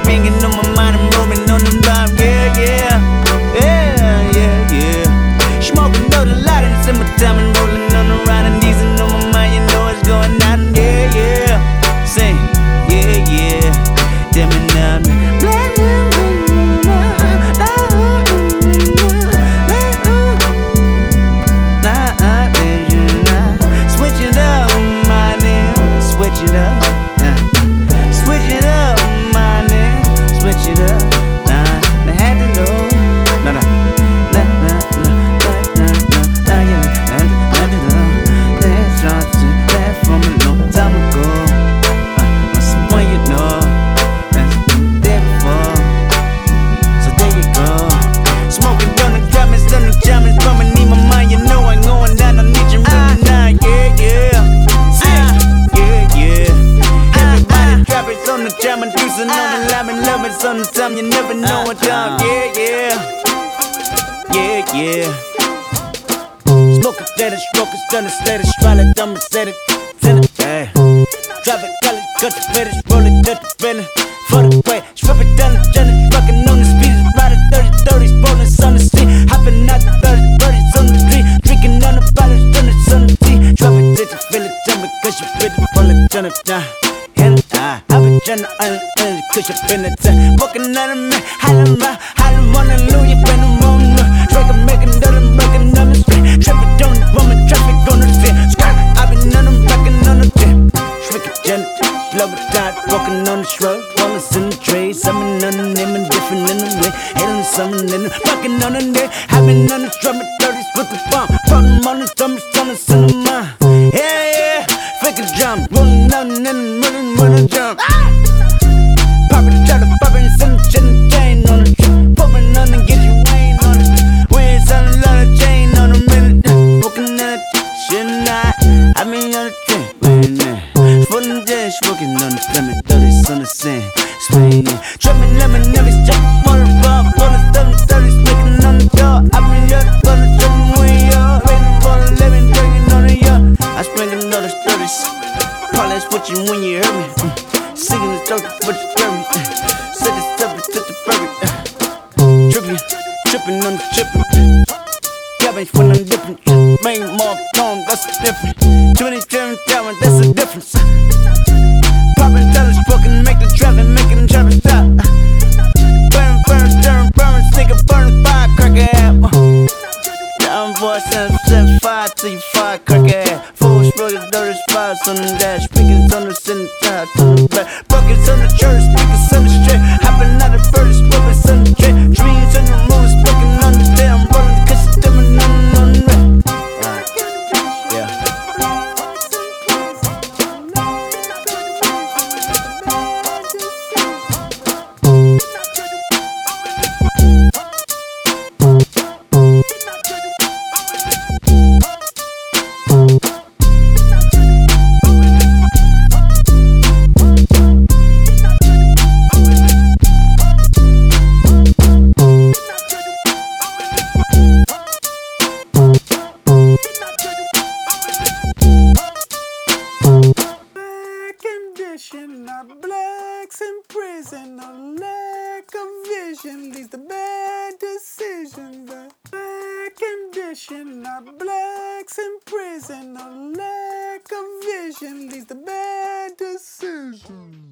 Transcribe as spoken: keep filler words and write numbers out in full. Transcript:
ringing on my mind, I'm rolling on the line, yeah, yeah. Yeah, yeah, yeah. Smoking out a lot in the summertime and rolling on the ride and easing on my mind, you know what's going on, yeah, yeah. Say, yeah, yeah. Damn it now, sometimes you never know what time, yeah, yeah, yeah, yeah. Smoke it, let it, smoke it, stun it, let it, swallow it, dumb it, set it, send it, yeah. Drop it, call it, cut the fetish, roll it, cut the feeling, for the way, strip it down the journey, rockin' on the speed, riding thirty, thirties, rolling on the street, hopping out the thirty, thirties on the street, drinking on the bottles, turn it on the tea, drop it, did you feel it, tell me, cause you feel it, roll it, turn it down. And I, I've been tryna earn it, cause you been a time. Walking out of me, hollin' my, hollin' hallelujah, been a moon. Drinkin', making, done, breaking on the street. Trippin' on the woman, traffic on the street. Skirt, I've been on them, rockin' on the tip. Shrinkin' gin, blow it out, walking on the shrub. Rollin' in the trees, I'm in on the name and different in the way. Hatin' something in the, rockin' on the day. I've been on the drum at thirties with the bomb. Rollin' on the drum, stunnin' cinema. Yeah, yeah, freakin' drum, rollin' on the running. Wanna jump, poppin', try to poppin', send a chin chain on it, poppin' on and get you Wayne on it. We ain't selling a lot of chain on a minute, smoking on the shit night. I mean on the train, waiting there, fullin' day, smoking on the lemon, thirties on the sand, swinging, trippin' lemon, never stop, on the bar, on the seven thirties, making on the door. I mean on the on the trippin' way up, waiting for the lemon, drinking on the yacht. I springin' on the thirties. Probably switching when you heard me. Mm. Singing the story, but you heard me. Mm. Said the stuff, it took the furry. Uh. Tripping, tripping on the tripping. Cabbage when I'm dipping. Make more tone, that's the difference. twenty-seven thousand, that's the difference. Popping dollars, fucking make the traffic, making the traffic stop. Burn, burn, stirring, burn, nigga, burn the firecracker app. Down boy, seven, seven, five till you fire cracker ass. Full exploded, dirty spots on the dash. Speakers on the center, top on the back. Buckets on the church, speakers on the straight. Hopping out the birds, bullets on the train. Dreams on the moon, smoking on the day. I'm rolling the cushion, dimming on the on the red. Right, yeah. Our blacks in prison, a lack of vision leads to bad decisions. A bad condition, our blacks in prison, a lack of vision leads to bad decisions.